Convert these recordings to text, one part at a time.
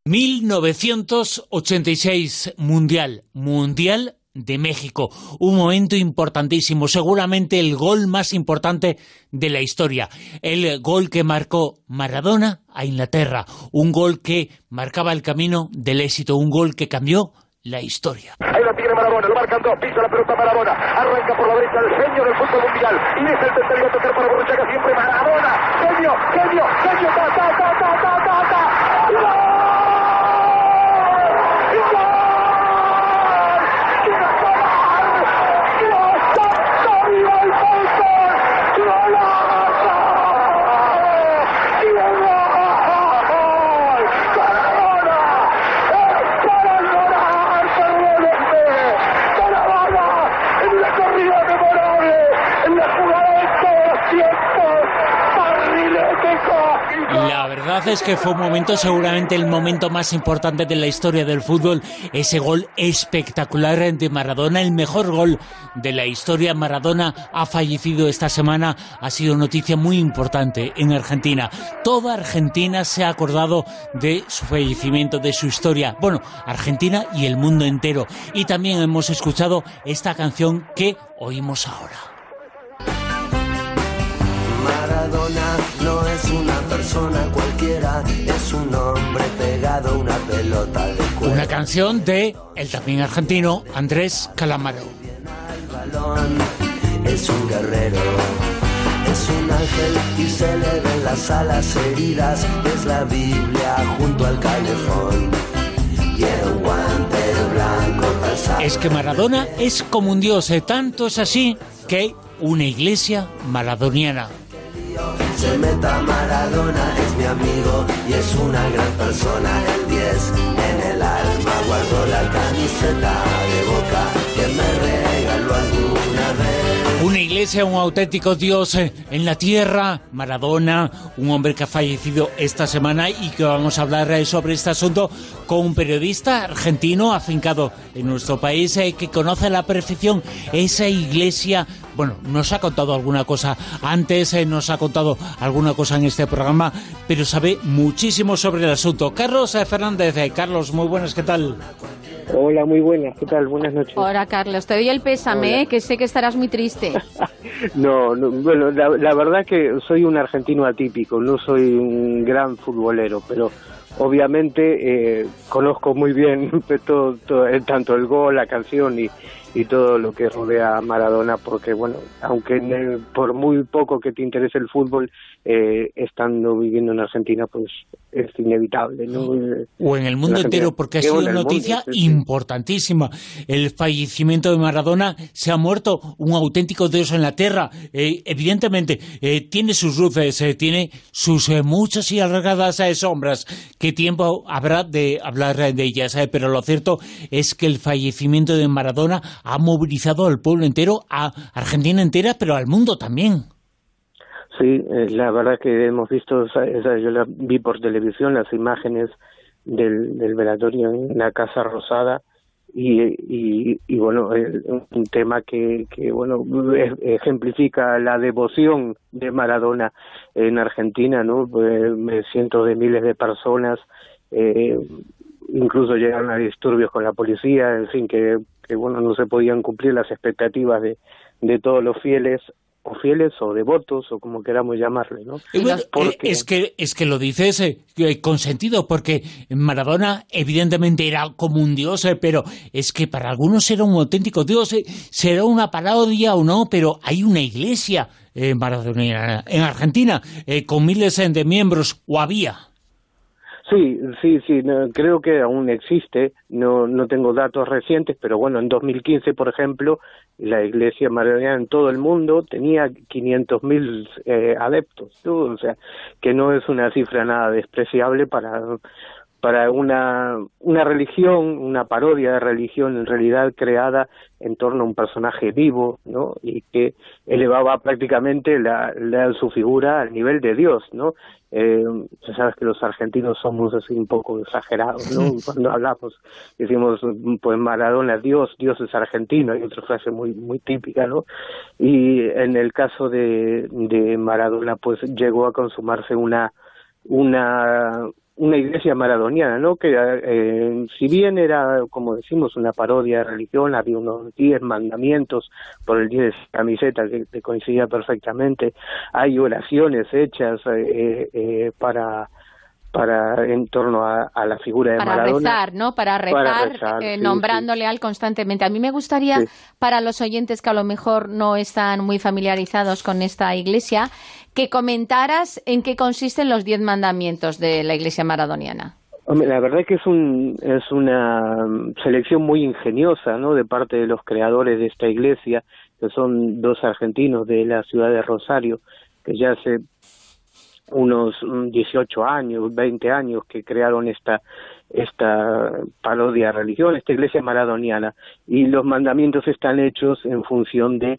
1986, Mundial de México, un momento importantísimo, seguramente el gol más importante de la historia, el gol que marcó Maradona a Inglaterra, un gol que marcaba el camino del éxito, un gol que cambió la historia. Ahí la tiene Maradona, lo marcan dos, pisa la pelota Maradona, arranca por la derecha el genio del fútbol mundial, y deja el tercero a tocar para Borruchaga, siempre Maradona, genio, ta, ¡gol! La verdad es que fue un momento, seguramente el momento más importante de la historia del fútbol, ese gol espectacular de Maradona, el mejor gol de la historia. Maradona ha fallecido esta semana, ha sido noticia muy importante en Argentina. Toda Argentina se ha acordado de su fallecimiento, de su historia. Bueno, Argentina y el mundo entero. Y también hemos escuchado esta canción que oímos ahora. Maradona no es una persona cualquiera, es un hombre pegado a una pelota de cuero. Una canción de el también argentino Andrés Calamaro. Es un guerrero, es un ángel y se le ven las alas heridas, es la Biblia junto al calefón. Y un guante blanco calzado. Es que Maradona es como un dios, tanto es así que hay una iglesia maradoniana. Se meta Maradona, es mi amigo y es una gran persona. El 10 en el alma, guardo la camiseta de Boca que me regaló alguna vez. Una iglesia, un auténtico dios en la tierra. Maradona, un hombre que ha fallecido esta semana y que vamos a hablar sobre este asunto con un periodista argentino afincado en nuestro país que conoce a la perfección esa iglesia. Bueno, nos ha contado alguna cosa antes, nos ha contado alguna cosa en este programa, pero sabe muchísimo sobre el asunto. Carlos Fernández. Carlos, muy buenas, ¿qué tal? Hola, muy buenas, ¿qué tal? Buenas noches. Hola, Carlos, te doy el pésame, que sé que estarás muy triste. No, bueno, la verdad que soy un argentino atípico, no soy un gran futbolero, pero obviamente conozco muy bien todo, tanto el gol, la canción y todo lo que rodea a Maradona, porque bueno, aunque por muy poco que te interese el fútbol, estando viviendo en Argentina, pues es inevitable, ¿no? O en el mundo entero, porque ha sido una noticia importantísima. El fallecimiento de Maradona, se ha muerto un auténtico dios en la tierra. Evidentemente, tiene sus luces, tiene sus muchas y alargadas sombras. ¿Qué tiempo habrá de hablar de ellas? Pero lo cierto es que el fallecimiento de Maradona ha movilizado al pueblo entero, a Argentina entera, pero al mundo también. Sí, la verdad que hemos visto, yo la vi por televisión, las imágenes del velatorio en la Casa Rosada y bueno, un tema que bueno, ejemplifica la devoción de Maradona en Argentina, ¿no? Cientos de miles de personas, incluso llegaron a disturbios con la policía, en fin, que bueno, no se podían cumplir las expectativas de todos los fieles o devotos, o como queramos llamarle, ¿no? Es que lo dices con sentido, porque Maradona evidentemente era como un dios, pero es que para algunos era un auténtico dios, será una parodia o no, pero hay una iglesia maradoniana en Argentina, con miles de miembros, o había. Sí, no, creo que aún existe, no tengo datos recientes, pero bueno, en 2015, por ejemplo, la iglesia maradoniana en todo el mundo tenía 500.000 adeptos, ¿no? O sea, que no es una cifra nada despreciable para una religión, una parodia de religión en realidad creada en torno a un personaje vivo, ¿no? Y que elevaba prácticamente su figura al nivel de Dios, ¿no? Ya sabes que los argentinos somos así un poco exagerados, ¿no? Cuando hablamos, decimos, pues Maradona, Dios es argentino, hay otra frase muy muy típica, ¿no? Y en el caso de Maradona, pues llegó a consumarse una una iglesia maradoniana, ¿no? Que si bien era, como decimos, una parodia de religión, había unos 10 mandamientos por el 10 de camiseta que coincidía perfectamente, hay oraciones hechas para en torno a la figura de Maradona. Para rezar, ¿no? Para rezar sí, nombrándole sí. a él constantemente. A mí me gustaría, Sí. para los oyentes que a lo mejor no están muy familiarizados con esta iglesia, que comentaras en qué consisten los 10 mandamientos de la iglesia maradoniana. Hombre, la verdad es que es una selección muy ingeniosa, ¿no? De parte de los creadores de esta iglesia, que son 2 argentinos de la ciudad de Rosario, que ya hace unos 18 años, 20 años que crearon esta parodia de religión, esta iglesia maradoniana, y los mandamientos están hechos en función de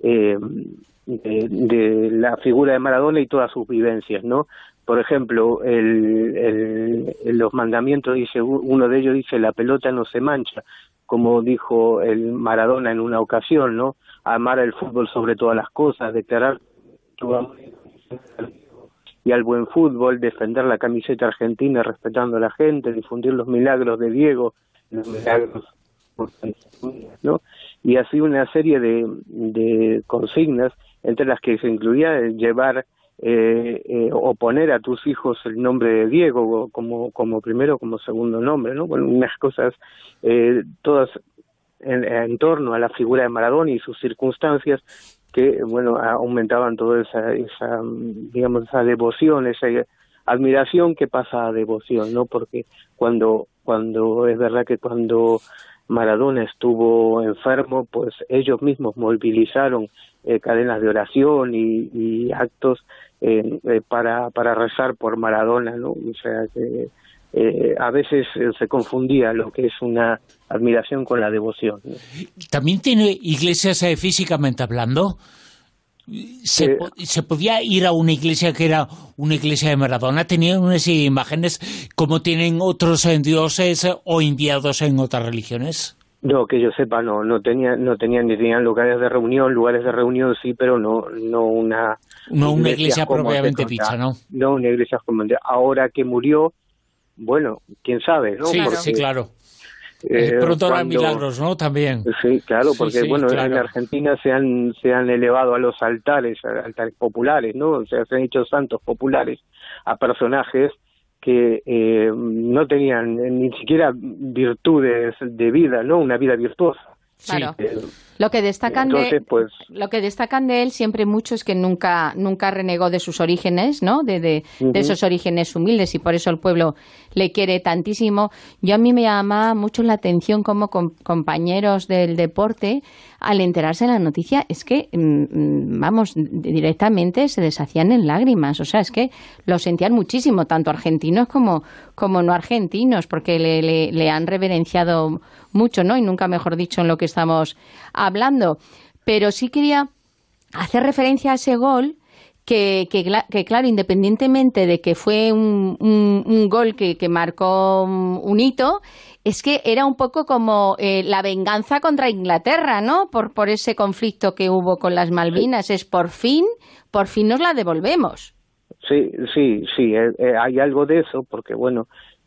la figura de Maradona y todas sus vivencias, ¿no? Por ejemplo, los mandamientos dice, uno de ellos dice, la pelota no se mancha, como dijo el Maradona en una ocasión, ¿no? Amar el fútbol sobre todas las cosas, declarar tu amor y al buen fútbol, defender la camiseta argentina respetando a la gente, difundir los milagros de Diego, los milagros, ¿no? Y así una serie de consignas, entre las que se incluía llevar o poner a tus hijos el nombre de Diego como primero, como segundo nombre, ¿no? Bueno, unas cosas todas en torno a la figura de Maradona y sus circunstancias que, bueno, aumentaban toda esa digamos, esa devoción, esa admiración que pasa a devoción, ¿no? Porque cuando es verdad que cuando Maradona estuvo enfermo, pues ellos mismos movilizaron cadenas de oración y actos para rezar por Maradona, ¿no? O sea que a veces se confundía lo que es una admiración con la devoción, ¿no? ¿También tiene iglesias físicamente hablando? ¿Se podía ir a una iglesia que era una iglesia de Maradona? ¿Tenían unas imágenes como tienen otros dioses o enviados en otras religiones? No, que yo sepa, no tenían, ni tenían lugares de reunión sí, pero no una iglesia propiamente dicha, ¿no? No una iglesia como ahora que murió, bueno, quién sabe, ¿no? Sí, claro. Sí, claro. Pronto harán milagros, ¿no? También. Sí, claro, porque Sí, bueno, claro. en Argentina se han elevado a los altares populares, ¿no? O sea, se han hecho santos populares a personajes que no tenían ni siquiera virtudes de vida, ¿no? Una vida virtuosa. Claro. Sí. Lo que destacan Entonces, de él siempre mucho es que nunca renegó de sus orígenes, ¿no? De esos orígenes humildes, y por eso el pueblo le quiere tantísimo. A mí me llama mucho la atención cómo compañeros del deporte, al enterarse de la noticia, es que, vamos, directamente se deshacían en lágrimas. O sea, es que lo sentían muchísimo, tanto argentinos como no argentinos, porque le han reverenciado mucho, ¿no? Y nunca mejor dicho en lo que estamos hablando. Pero sí quería hacer referencia a ese gol que claro, independientemente de que fue un gol que marcó un hito, es que era un poco como la venganza contra Inglaterra, ¿no? Por ese conflicto que hubo con las Malvinas. Es por fin nos la devolvemos. Sí, hay algo de eso, porque bueno,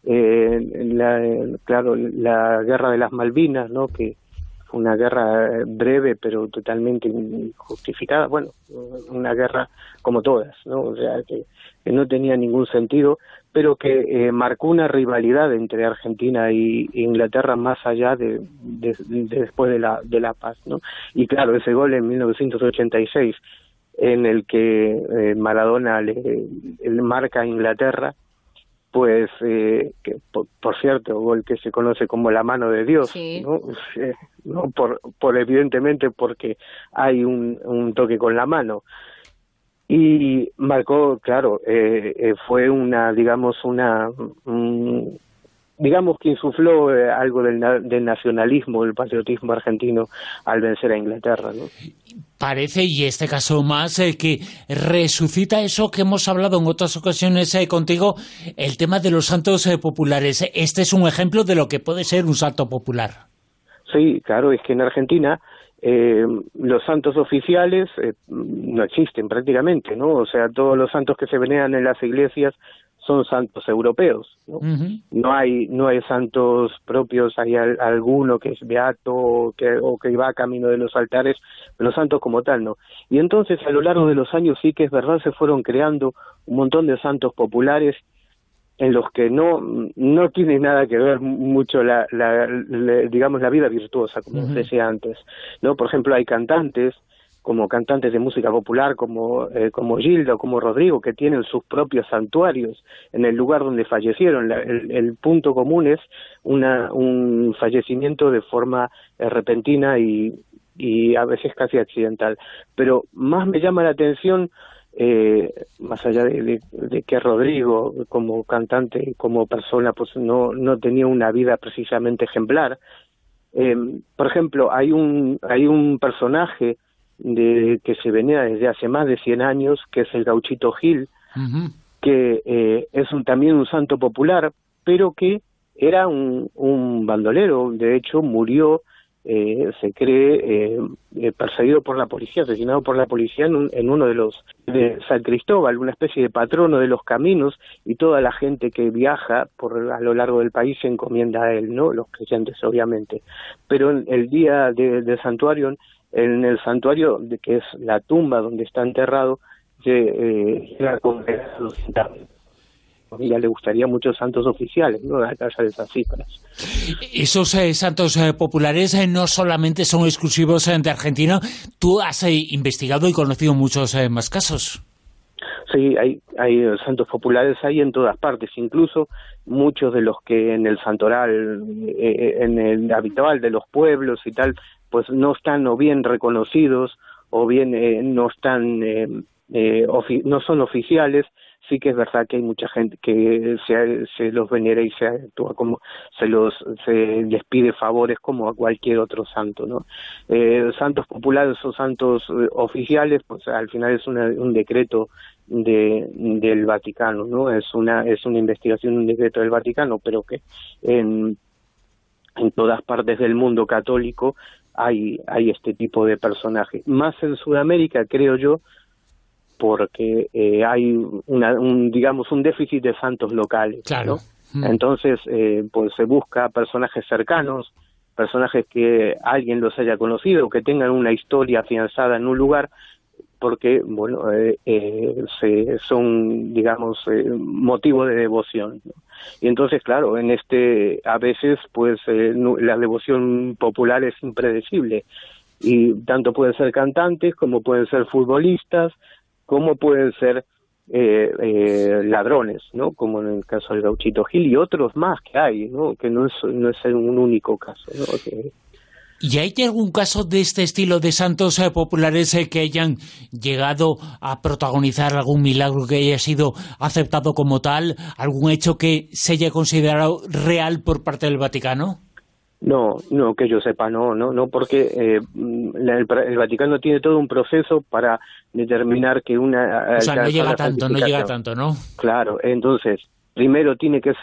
la guerra de las Malvinas, ¿no? Que fue una guerra breve pero totalmente injustificada, bueno, una guerra como todas, ¿no? O sea, que no tenía ningún sentido, pero que marcó una rivalidad entre Argentina e Inglaterra más allá de después de la paz, ¿no? Y claro, ese gol en 1986 en el que Maradona le marca a Inglaterra, pues que por cierto, gol que se conoce como la mano de Dios, sí. ¿no? No por evidentemente porque hay un toque con la mano, y marcó, claro, fue digamos que insufló algo del nacionalismo, del patriotismo argentino al vencer a Inglaterra, ¿no? Parece, y este caso más, que resucita eso que hemos hablado en otras ocasiones contigo, el tema de los santos populares. Este es un ejemplo de lo que puede ser un santo popular. Sí, claro, es que en Argentina los santos oficiales no existen prácticamente, ¿no? O sea, todos los santos que se veneran en las iglesias son santos europeos, ¿no? No hay santos propios, hay alguno que es beato o que va camino de los altares, pero santos como tal no. Y entonces a lo largo de los años sí que es verdad, se fueron creando un montón de santos populares en los que no tiene nada que ver mucho digamos la vida virtuosa, como decía antes, ¿no? Por ejemplo, hay cantantes de música popular como Gilda o como Rodrigo, que tienen sus propios santuarios en el lugar donde fallecieron. El punto común es un fallecimiento de forma repentina y a veces casi accidental. Pero más me llama la atención, más allá de que Rodrigo como cantante, como persona, pues no tenía una vida precisamente ejemplar. Por ejemplo, hay un personaje que se venera desde hace más de 100 años, que es el Gauchito Gil, que es también un santo popular, pero que era un bandolero. De hecho, murió, se cree, perseguido por la policía, asesinado por la policía en uno de San Cristóbal, una especie de patrono de los caminos, y toda la gente que viaja a lo largo del país se encomienda a él, ¿no? Los creyentes, obviamente. Pero el día del santuario, en el santuario, que es la tumba donde está enterrado, llega a congregar a 200.000. A mí ya le gustaría muchos santos oficiales, ¿no? A casa de esas cifras. Esos santos populares no solamente son exclusivos de Argentina. Tú has investigado y conocido muchos más casos. Sí, hay santos populares ahí en todas partes, incluso muchos de los que en el santoral, en el habitual de los pueblos y tal, pues no están o bien reconocidos o bien no están no son oficiales. Sí que es verdad que hay mucha gente que se los venera y se actúa como se les pide favores como a cualquier otro santo, ¿no? Santos populares o santos oficiales, pues al final es un decreto del Vaticano, ¿no? Es una investigación, un decreto del Vaticano, pero que en todas partes del mundo católico hay este tipo de personajes. Más en Sudamérica, creo yo, porque hay un déficit de santos locales, claro, ¿no? Entonces, pues se busca personajes cercanos, personajes que alguien los haya conocido, que tengan una historia afianzada en un lugar, porque, bueno, son, digamos, motivo de devoción, ¿no? Y entonces, claro, a veces, pues, la devoción popular es impredecible, y tanto pueden ser cantantes, como pueden ser futbolistas, como pueden ser ladrones, ¿no? Como en el caso del Gauchito Gil y otros más que hay, ¿no? Que no es un único caso, ¿no? ¿Y hay algún caso de este estilo de santos populares que hayan llegado a protagonizar algún milagro que haya sido aceptado como tal? ¿Algún hecho que se haya considerado real por parte del Vaticano? No, que yo sepa, no, porque el Vaticano tiene todo un proceso para determinar que o sea, no llega tanto, ¿no? Claro, entonces, primero tienen que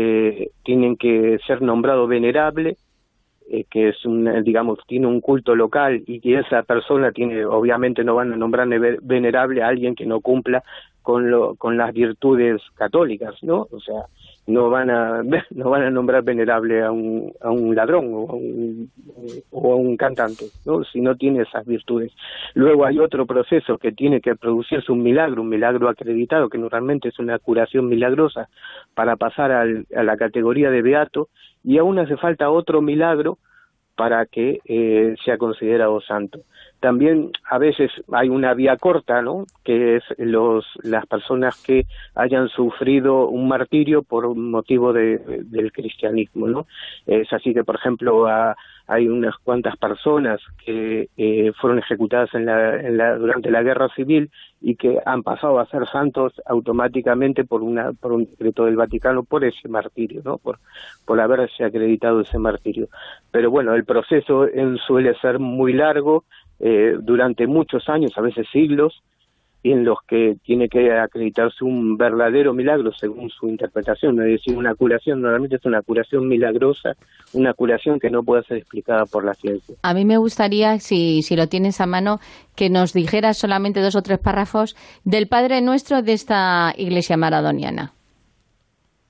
ser nombrado venerable, que es tiene un culto local, y que esa persona obviamente no van a nombrar venerable a alguien que no cumpla con las virtudes católicas, ¿no? O sea, no van a nombrar venerable a un ladrón o a un cantante, ¿no? Si no tiene esas virtudes. Luego hay otro proceso que tiene que producirse un milagro acreditado, que normalmente es una curación milagrosa, para pasar a la categoría de beato, y aún hace falta otro milagro para que sea considerado santo. También a veces hay una vía corta, ¿no? Que es las personas que hayan sufrido un martirio por motivo del cristianismo, ¿no? Es así que, por ejemplo, hay unas cuantas personas que fueron ejecutadas durante la Guerra Civil y que han pasado a ser santos automáticamente por un decreto del Vaticano por ese martirio, ¿no? Por haberse acreditado ese martirio. Pero bueno, el proceso suele ser muy largo, durante muchos años, a veces siglos, y en los que tiene que acreditarse un verdadero milagro según su interpretación. Es decir, una curación normalmente es una curación milagrosa, una curación que no puede ser explicada por la ciencia. A mí me gustaría, si lo tienes a mano, que nos dijeras solamente 2 o 3 párrafos del Padre Nuestro de esta Iglesia maradoniana.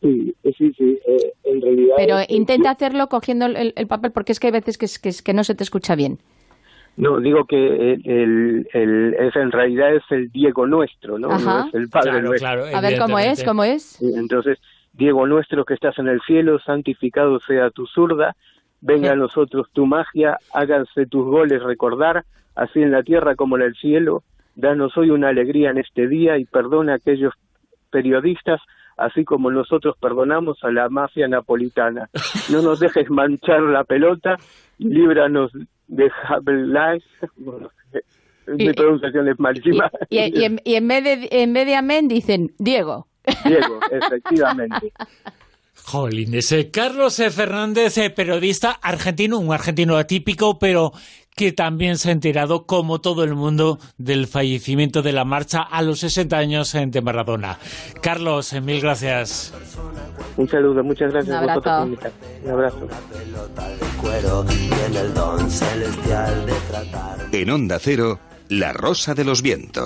Sí, en realidad... Pero intenta hacerlo cogiendo el papel, porque es que hay veces que no se te escucha bien. No, digo que en realidad es el Diego nuestro, ¿no? Ajá. No es el Padre nuestro. Claro, A ver, ¿cómo es? Entonces, Diego nuestro que estás en el cielo, santificado sea tu zurda, venga a nosotros tu magia, háganse tus goles recordar, así en la tierra como en el cielo, danos hoy una alegría en este día y perdona a aquellos periodistas, así como nosotros perdonamos a la mafia napolitana. No nos dejes manchar la pelota, líbranos de Havel. Mi pronunciación es malísima. Y en vez de amén dicen Diego. Diego, efectivamente. Jolines, Carlos Fernández, periodista argentino, un argentino atípico, pero que también se ha enterado, como todo el mundo, del fallecimiento de la marcha a los 60 años de Maradona. Carlos, mil gracias. Un saludo, muchas gracias Un a vosotros por abrazo. invitarme. Un abrazo. En Onda Cero, La Rosa de los Vientos.